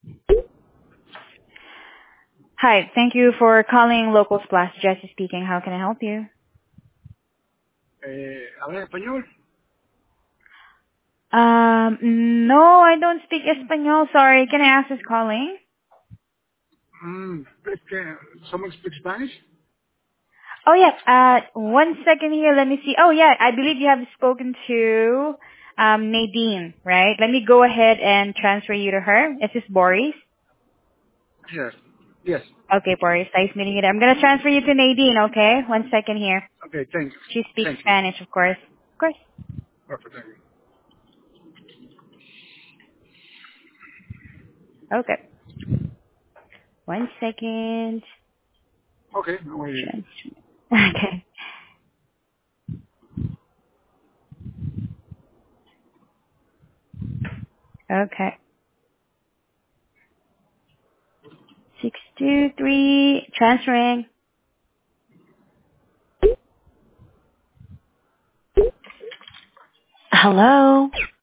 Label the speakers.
Speaker 1: Hi, thank you for calling Locals Plus. Jessie speaking. How can I help you?
Speaker 2: ¿Habla español?
Speaker 1: No, I don't speak Espanol. Sorry. Can I ask who's calling?
Speaker 2: Es que, ¿someone speak Spanish?
Speaker 1: Oh, yeah. One second here. Let me see. Oh, yeah. I believe you have spoken to Nadine, right? Let me go ahead and transfer you to her. Is this Boris?
Speaker 2: Yes. Yes.
Speaker 1: Okay, Boris. Nice meeting you there. I'm going to transfer you to Nadine, okay? One second here.
Speaker 2: Okay, thank you.
Speaker 1: She speaks
Speaker 2: Thank you.
Speaker 1: Spanish, of course. Of course.
Speaker 2: Perfect, thank you.
Speaker 1: Okay. One second.
Speaker 2: Okay, no worries.
Speaker 1: Okay. Okay. 623, transferring. Hello?